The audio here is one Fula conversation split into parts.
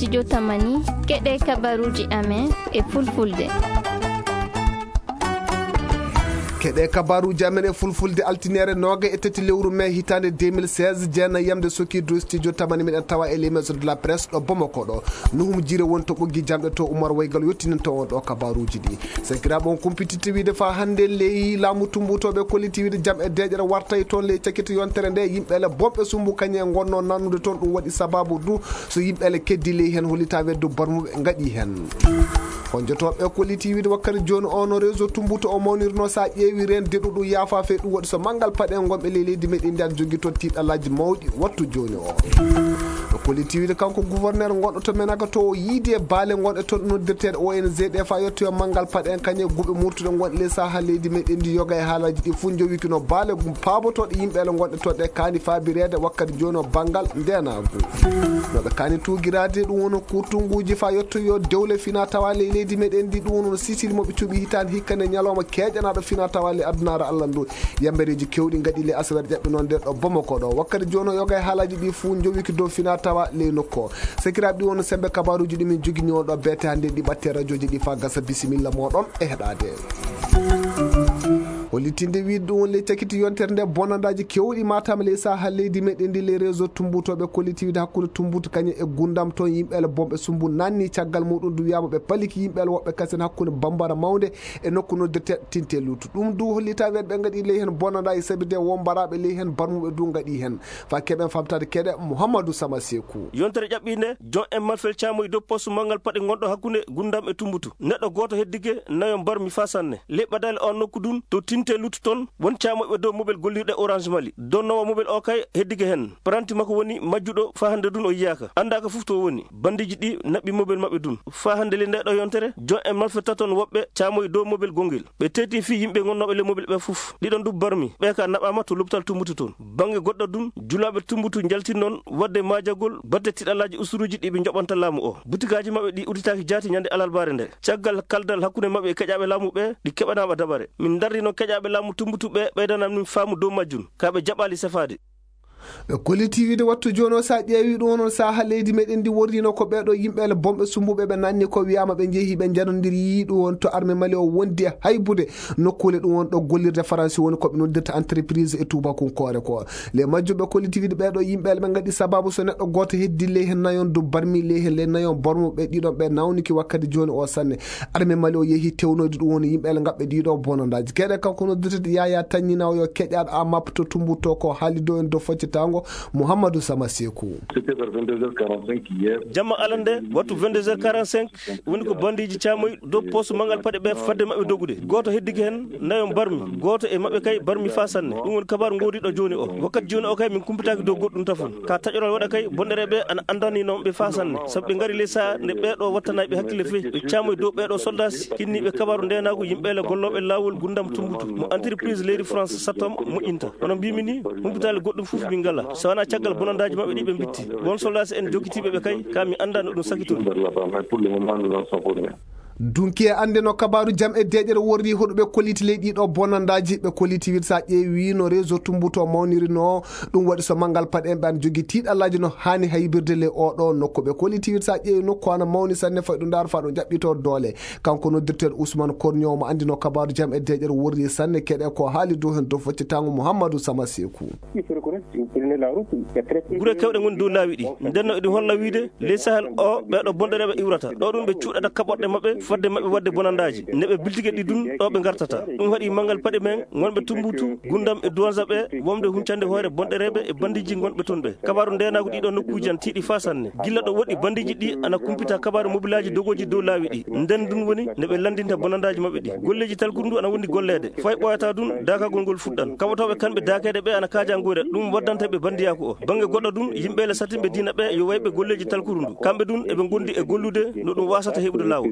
studio Tamani keɗe kabaruji amen e fulfulde. keɗe kabaruji amen e fulfulde altinere noga e tati lewru mai hitande 2016 jeena yamde soki do studio Tamani miɗen tawa e les maisons de la presse ɗo Bamako ɗo nuhum jire won to ɓoggi jamɗe to Oumar Waygal yettinen to on ɗo kabaruji ɗi sakiraɓe on kumpititi wiide fa hande ley laamu tumbutoɓe kolliti wiide jam e deƴere wartay toon ley cakkito yontere nde yimɓele bomɓe sumbu kañe gonno nannude toon ɗum waɗi sababu du so yimɓele keddi ley hen hollita weddu barmuɓe gaɗi hen honjotoɓe kolliti wiide wakkati joni ono réseau tumbuto o mawnirno sa ƴeewi ren deɗuɗu yaafa fe ɗum waɗi so manggal paɗe gonɓe ley leydi meɗen ndi aɗa jogui toon tiɗalaji mawɗi wattu joni o kolliti wiide kanko gouverneur gonɗo to menaka to yiide e baale gonɗe toon noddirteɗe ONG ɗe fa yettoyo manggal paɗe en kañe guuɓe murtuɗe gonɗe ley saha leydi meɗen ndi yoga e haalaji ɗi fuu jowikino baale paabotoɗe yimɓele gonɗe toon ɗe kaani fabirede wakkati joni o banggal ndenagu noɓe kaani tugirade ɗum wono kurtunguji fa yettoyo dewle fina tawa ley leydi meɗen ndi ɗum wono sisiri moɓe cuuɓi hitande hikkande ñalawma keƴanaɗo fina tawa le adunare Allah ndu yambereji kewɗi gaɗi le asawere ƴaɓɓe noon nder ɗo Bamako ɗo wakkati joni o yoga e haalaji ɗi fuu jowiki dow fina tawa ley nokku o sakiraɓe ɗi wono sembe kabaruji ɗimin jogini on ɗo beete hande ɗi ɓatte radio ji ɗi fa gasa bisimilla moɗon e heɗade hollitinde wiide ɗum won ley cakkiti yontere nde bonandaji kewɗi matama ley saha leydi meɗen ndi ley réseau tumbutoɓe kolliti wiide hakkude tumbuto kañum e gundam toon yimɓele bomɓe sumbu nanni caggal muɗum du wiyama ɓe paliki yimɓele woɓɓe kasen hakkude bambara mawde e nokku noddirte tinte lutu ɗum du hollita weɗ ɓe gaɗi ley hen bonandaji sabide wombaraɓe ley hen barmuɓe du gaɗi hen fa keɓen famtade keɗe Mouhamadou Sama Sekou yontere ƴaɓɓinde jon en malfel camoy dow poste mangal paɗe gonɗo hakkude gundam e tumbutu neɗɗo goto heddike nayo barmi fa sanne leɓɓadale on nokku dun to tinte lutu toon won camoɓe dow moɓel gollirɗe Orange Mali donnowo moɓel o kay heddike hen paranti makko woni majjuɗo fa hande dun o yiyaka andaka foof to woni bandiji ɗi naɓɓi moɓel mabɓe dun fa hande le ndeɗo yontere jon en malfeta toon woɓɓe camoy dow moɓel gongel ɓe teti fi yimɓe gonnoɓe le moɓel ɓe foof ɗiɗon du barmi ɓe ka naɓama to lopital tumbutu toon banggue goɗɗo dun julaɓe tumbutu jaltin noon wadde majagol badde tiɗalaji usturuji ɗi ɓe joɓanta laamu o butikaji mabɓe ɗi uditaki jaati ñande alalbare nde caggal kaldal hakkude mabɓe e keƴaɓe laamu ɓe ɗi keɓanama dabare min darrino keƴaɓe laamu tumbutuɓe ɓeydanam min faamu dow majjum kaɓe jaɓali sefade ɓe kolliti wiide wattu joni o sa ƴeewi ɗum onon saha leydi meɗen ndi wordino ko ɓeɗo yimɓele bomɓe sumbuɓe ɓe nanni ko wiyama ɓe jeehi ɓe janodiri yiɗum won to armée Mali o wondi e haybude nokkule ɗum won ɗo gollirde français woni koɓe noddirta entreprise e tubakunkore ko le majjum ɓe kolliti wiide ɓeɗo yimɓele ɓe gaɗi sababu so neɗɗo goto heddi ley hen nayon du barmi ley hen ley nayon bormuɓe ɗiɗon ɓe nawniki wakkati joni o sanne armée Mali o yeehi tewnoyde ɗum woni yimɓele gaɓɓe ɗiɗo bonandaji keɗe kanko noddirtede Yaya Tagnina o yo keƴaɗo a mappa to tumbuto ko haali do en do focci tango Mouhamadou Sama Sekou jamma alande wattu 22h45 woni ko bandiji camoy dow poste mangal paɗe ɓe fadde mabɓe dogude goto heddiki hen nayon barmi goto e mabɓe kay barmi fa sanne ɗum woni kabaru godiɗo joni o wakkati joni o kay min kumpitaki dow goɗɗum tafon ka taƴoral waɗa kay bonɗereɓe ana andani noɓe fa sanne saabu ɓe gari ley saha nde ɓeɗo wattanaɓe hakkille fewi ɓe camoy dow ɓeɗo soldats kinniɓe kabaru ndenago yimɓele golloɓe lawol gundam tumbutu mo entreprise leydi France sattom moƴƴinta hono mbimi ni humpitali goɗɗum foof min gala so wona caggal bonandaji mabɓe ɗi ɓe bitti won soldats en jokkitiɓeɓe kay ka mi anda no ɗum sakitoɗum dunki e ande no kabaru jam e deƴere worri hoɗuɓe kolliti ley ɗiɗo bonandaji ɓe kolliti wiide sa ƴeewi no réseau tumbuto mawniri no ɗum waɗi so manggal paɗe en ɓe an jogui tiɗallaji no hani haybirde le oɗo nokku ɓe kolliti wiide sa ƴeewi nokku ana mawni sanne fayi ɗum daaro fa ɗum ƴaɓɓito doole kanko noddirteɗo Ousmane Kornion mo andi no kabaru jam e deƴere worri sanne keɗe ko haali dow hen dow foccitango Mouhamadou Sama Sekou guure kewɗe goni dow laawi ɗi ndenno eɗi holla wiide ley sahel o ɓeɗo bonɗereɓe iwrata ɗo ɗum ɓe cuuɗata kaɓoɗɗe mabɓe fadde mabɓe wadde bonandaji neɓe biltige ɗi dun ɗo ɓe gartata ɗum waɗi manggal paɗe men gonɓe tumbutu gundam e douanza ɓe womde huncande hoore bonɗereɓe e bandiji gonɓe toon ɓe kabaru ndenago ɗiɗo nokkuji an tiiɗi fa sanne gilla ɗo woɗɗi bandiji ɗi ana kumpita kabaru mobilaji dogoji dow laawi ɗi nden dun woni neɓe landinta bonandaji mabɓe ɗi golleji talkudu ndu ana wondi gollede fayi ɓoyata dun dakagol ngol fuɗɗan kaɓotoɓe kamɓe dakede ɓe ana kaaja guure ɗum waddantaɓe bandiyaku o banggue goɗɗo dun yimɓele satimɓe dina ɓe yo wayɓe golleji talkudu ndu kamɓe dun eɓe gondi e gollude no ɗum wasata heɓude lawol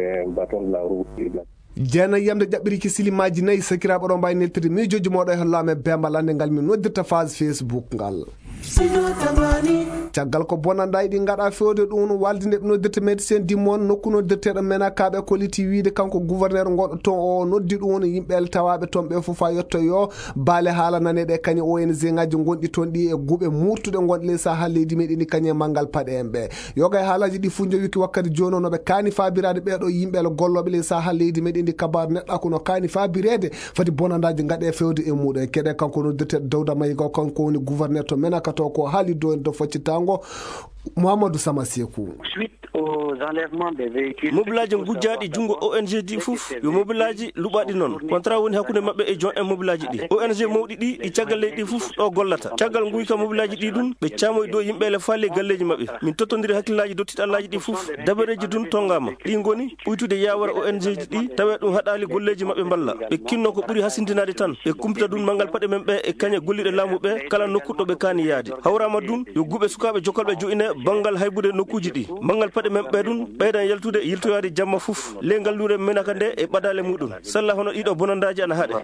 jeena yamde ƴaɓɓiriki silimaji nayyi sakiraɓe ɗo mbawi neltirde miijoji moɗo e hollame bembal ande ngal min noddirta phase Facebook ngal caggal ko bonandaji ɗi gaɗa fewde ɗum walde nde ɓe noddirta médecin dimon nokku noddirteɗo menakaɓe koliti wiide kanko gouverneur goɗɗo ton o noddi ɗum yimɓe tawaɓe toon ɓe foof ha yetto yo baale haala naneɗe kañum ONG ngaji gonɗi toon ɗi e guuɓe murtuɗe gonɗe ley saha leydi meɗen ɗi kañum e manggal paɗe en ɓe yogay haalaji ɗi fuu jowiki wakkati joni o noɓe kaani fabirade ɓeɗo yimɓe golloɓe ley saha leydi meɗen ɗi kabaru neɗɗa kono kaani fabirede fadi bonandaji gaɗe fewde e muɗum keɗe kanko noddirteɗo Dawda Mayiga kanko woni gouverneur to menaka to ko haali do en do foccitango Mouhamadou Sama Sekou. Suite aux enlèvements des véhicules mobilaji gujjaɗi jungo ONG ɗi fof yo mobilaji luɓaɗi noon contrat woni hakkude mabɓe e jon en mobilaji ɗi ONG mawɗi ɗi ɗi caggal leydi ɗi fof ɗo gollata caggal guyka mobilaji ɗi ɗum ɓe camoy dow yimɓe le falle galleji mabɓe min tottodiri hakkillaji dottiɗallaji ɗi fof dabareji dun tongama ɗi goni ɓuytude yawara ONG ji ɗi tawe ɗum haɗali golleji mabɓe balla ɓe kinno ko ɓuuri hasindinade tan ɓe kumpita dun manggal paɗe men ɓe e kañe golliɗe laamu ɓe kala nokkuɗo ɓe kaani yaade hawrama dun yo guɓe sukaɓe jokalɓe joine bangal haybude nokkuji ɗi mangal paɗe men ɓe ɗum ɓeydan yaltude yiltoyade jamma fof lengal lure menaka nde e ɓadale muɗum salla hono ɗiɗo bonandaji ana haaɗe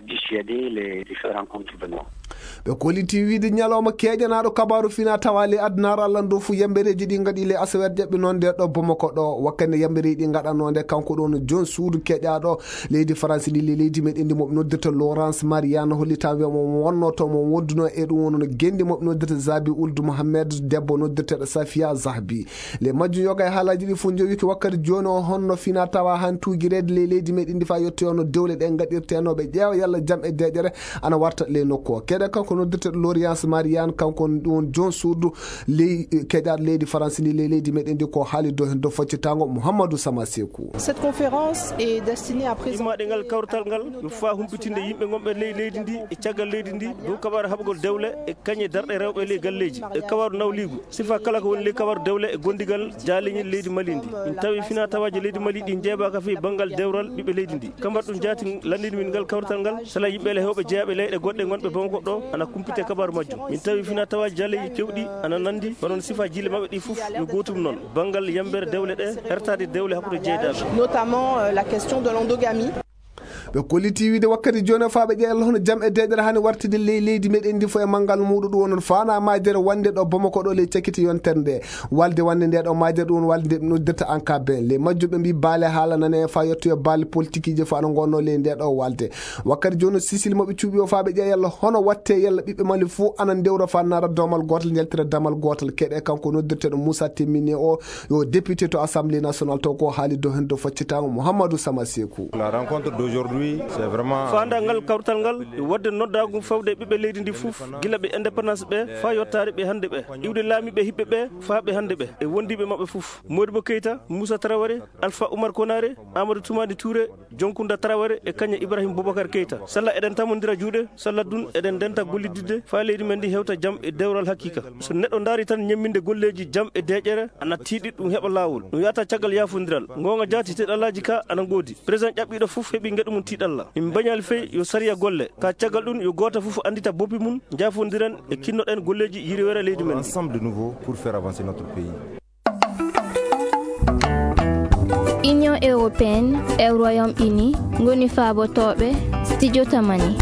ɓe koliti wiide ñalawma keƴanaɗo kabaru fina tawali adnaro allah dow fu yambereji ɗi gaɗi le asawere ƴeɓɓe noon nde ɗo Bamako ɗo wakkande yambereji ɗi gaɗanode kanko ɗon jon suudu keƴaɗo leydi France ɗi leydi meɗen ndi moɓe noddirta Laurence Mariane hollita wiyamo wonno to mo wodduno e ɗum wono gendi moɓe noddirta Zabi Ould Mohamed debbo noddirteɗo Safia Zahbi le majjum yoga e haalaji ɗi fu jowiki wakkati joni o honno fina tawa han tugirede le leydi meɗen ndi fa yetti ono dewle ɗe gaɗirtenoɓe ƴeewa yalla jaam e deƴere ana warta le nokku o keɗe kanko noddirteɗo Laurence Mariane kanko ɗum jon suudu ley keƴaɗo leydi France ndi le leydi meɗen ndi ko haali do hen do foccitango Mouhamadou Sama Sekou. Cette conférence est destinée à présenter imaɗe kawrital ngal yo fa humpitinde yimɓe gonɓe ley leydi ndi e caggal leydi ndi dow kabaru haɓugol dewle e kañe darɗe rewɓe ley galleji e kabaru nawligu sifa kala ko woni ley kabaru dewle e gondigal jaaliñi leydi Mali ndi min tawi fina tawaji leydi Mali ɗi jeebaka fi banggal dewral ɓiɓɓe leydi ndi kambat ɗum jaati landini min ngal kawrital ngal sala yimɓe le hewɓe jeeyaɓe leyɗe goɗɗe gonɓe Bamako ɗo ana kumpite kabaru majjum min tawi fina tawaji jaaleji kewɗi ana nandi onon sifa jille mabɓe ɗi fof yo gotum noon banggal yambere dewle ɗe hertade dewle hakkude jeeydaɓe notamment la question de l'endogamie. ɓe koliti wiide wakkati joni faɓe ƴeela hono jaam e deƴere hani wartide ley leydi meɗen ndi fo e manggal muɗum ɗum wonon fana majere wonde ɗo Bamako ɗo ley cakkiti yontere nde walde wonde nde ɗo majere ɗum walde nde noddirta ENCAB le majjuɓe mbi baale haala nane fa yettoyo baale politique ji fo ana gonno ley nde ɗo walde wakkati joni Sicile moɓe cuuɓi o faɓe ƴeeya yalla hono watte yalla ɓiɓɓe Mali fo ana dewra fa nara domal gotal jeltira damal gotal keɗe kanko noddirteɗo Moussa Temmine o yo député to assemblée nationale to ko haali do hen do faccitago Mouhamadou Sama Sekou. La rencontre d'aujourd'hui c'est vraiment fanda ngal kawtal ngal wadde noddagu fawde ɓiɓɓe leydi ndi fof gila ɓe indépendance ɓe fa yottare ɓe hande ɓe iwde laamiɓe hiɓɓe ɓe fa ɓe hande ɓe e wondiɓe mabɓe fof Modibo Keita Moussa Traoré Alpha Oumar Konaré Amadou Toumani Touré Dioncounda Traoré e kañe Ibrahima Boubacar Keita salla eɗen tamodira juuɗe salla dun eɗen denta gollididde fa leydi men ndi hewta jaam e dewral hakkika so neɗɗo daari tan ñamminde golleji jaam e deƴƴere ana tiiɗi ɗum heɓa lawol ɗum yata caggal yafodiral gonga jaati tiɗallaji ka ana goodi président ƴaɓɓiɗo fof heeɓi gueɗu mum tiɗalla min bañal fey yo sariya golle ka caggal ɗum yo goto fof andita boppi mum jafodiren e kinnoɗen golleji yiri wera leydi men ensemble de nouveau pour faire avancer notre pays. Union européenne e Royaume-Uni ngoni faabotoɓe studio tamani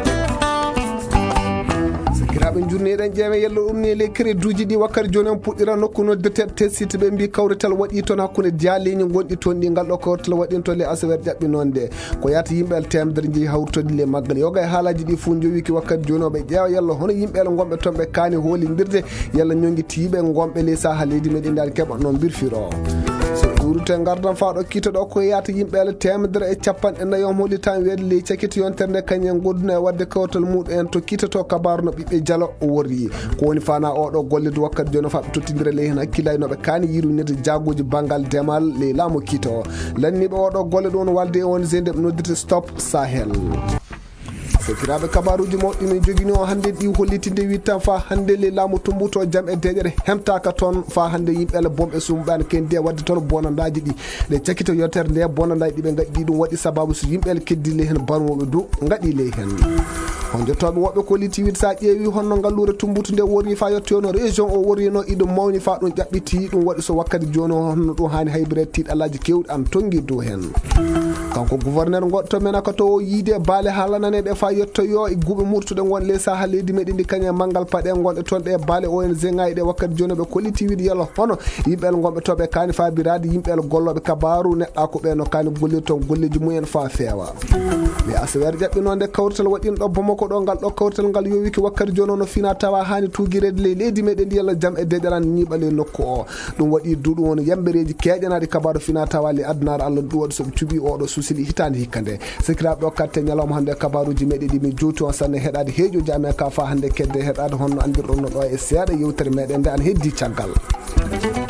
sakiraɓe jurneɗen ƴeewe yello umni ley créduji ɗi wakkati joni en puɗɗira nokku noddeteɗo tessite ɓe mbi kawrital waɗi toon hakkude dialiñi gonɗi toon ɗi ngal ɗo kawrital waɗin toon le asawere ƴaɓɓi noon nde ko yata yimɓe temedere jeeyi hawrtode le maggal yoga e haalaji ɗi fuu jowiki wakkati joni oɓe ƴeewa yalla hono yimɓele gonɓe toon ɓe kaani hoolidirde yalla ñoguitiɓe gonɓe ley saha leydi meɗen dal keɓa noon birfiro urute gardan faɗo kiito ɗo ko yata yimɓele temedere e capanɗe nayom holi tan weede ley cakkiti yontere nde kañen godduna e wadde kawtal muɗum en to kiitoto kabaru no ɓiɓɓe dialo worri ko woni fana oɗo gollide wakkati joni faɓe tottidira ley hen hakkillaji noɓe kaani yirunede jagguji banggal demal ley laamu kiito o lanniɓe oɗo golle ɗum walde e won zende ɓe noddirte Stop Sahel sekiraɓe kabaruji mawɗi min jogini o hande ɗi hollitinde wittan fa hande le laamu tumbuto jaam e deƴere hemtaka toon fa hande yimɓele bomɓe sumɓane kendi wadde toon bonandaji ɗi ɗe cakkito yontere nde bonandaji ɗi ɓe gaɗi ɗum waɗi sababu so yimɓele keddi ley hen banwoɓe du gaɗi ley hen on jottoɓe woɓɓe ko litiwid sa ƴeewi honno ngallure tumbutu nde woni fa yettoyono région o worino iɗum mawni fa ɗum ƴaɓɓiti ɗum waɗi so wakkati joni honno ɗum hani haybire tiiɗalaji kewɗi an tonggui dow hen kanko gouverneur goɗɗo men ko to yiide baale haalananeɓe fa yettoyo e guuɓe murtuɗe gon les saha leydi meɗen ndi kañum manggal paɗe gonɗe toon ɗe baale ONG ngayi ɗe wakkati joni ɓe kollitiwid yelo hono yimɓel gonɓe toɓe kani fabirade yimɓel golloɓe kabaru neɗɗa ko ɓeno kani gollirton golleji mumen fa feewa mi asawere ƴaɓɓinode kawrital waɗino Bamako ɗo ngal ɗo kawrital ngal yowiki wakkati joni no fina tawa hani tugirede leydi meɗen ndi yalla jaam e deƴalan ñiɓale nokku o ɗum waɗi duɗum won yambereji keƴanaɗi kabaru fina tawa le adnare Allah ɗum waɗi soɓe cuuɓi oɗo susili hitande hikka nde sikiraɓe ɗo katte ñalawma hande kabaruji meɗen ɗi mi jowti on sanne heɗade heeƴoji amen ka fa hande kedde heɗade honno andirɗon no ɗo e seeɗa yewtere meɗen nde an heddi caggal